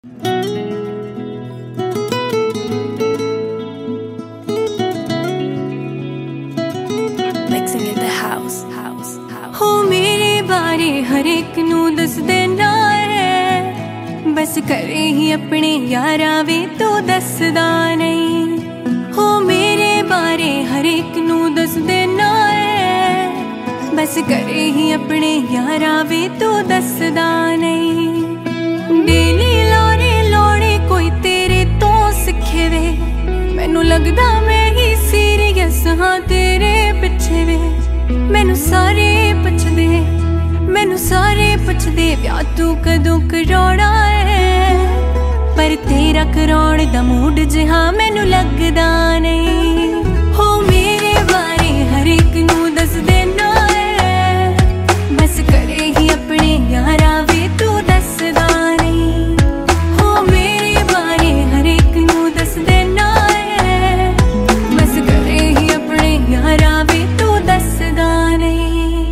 Mixing in the house. हो मेरे बारे हर एक नू दस देना है, बस करे ही अपने यारा वे तो दसदा नहीं। हो मेरे बारे हर एक नू दस देना है, बस करे ही अपने यारा वे तो दसदा नहीं। डेली लारे लौड़े कोई तेरे तो सिखे वे, मैनू लगदा मैं ही सीरियस हाँ तेरे पिछे वे। मैनू सारे पुछदे ब्याह तू कदों कराउणा है, पर तेरा कराउण दा मूड जिहा मैनू लगदा नहीं। हो मेरे बारे हर एक नू दस देना है, बस करे ही अपने यारा वे तू दसदा नहीं। हो मेरे बारे हर एक नू दस देना है, बस करे ही अपने यारा वे तू दसदा नहीं।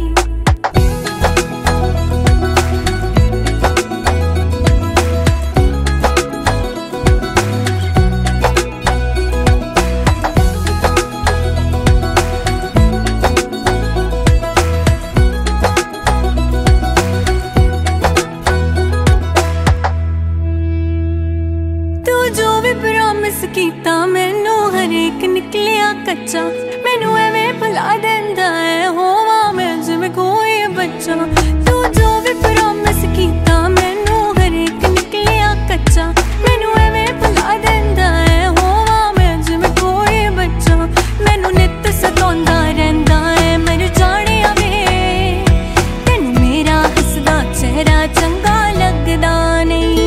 जो भी प्रॉमिस कीता मैनू हर एक निकलिया कच्चा, मैनू एवें भुला देंदा है होवा मैं जिवें कोई बच्चा। तू जो भी प्रॉमिस कीता मैनू हर एक निकलिया कच्चा, मैनू एवें भुला देंदा है होवा मैं जिवें कोई बच्चा। मैनू नित सताउंदा रहिंदा है मर जाणिया वे, तैनू मेरा हसदा चेहरा चंगा लगदा नहीं।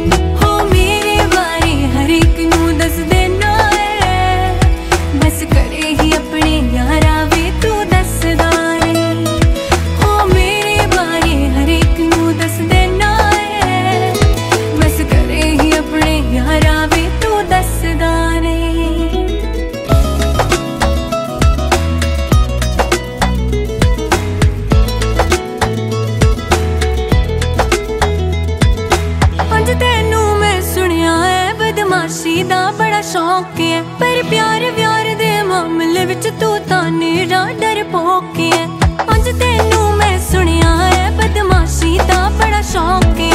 तेनू मैं सुनिया है बदमाशी दा बड़ा शौक है, पर प्यार व्यार दे मामले विच तू तां निरा डरपोक है। अंज तेनू मैं सुनिया है बदमाशी दा बड़ा शौक है,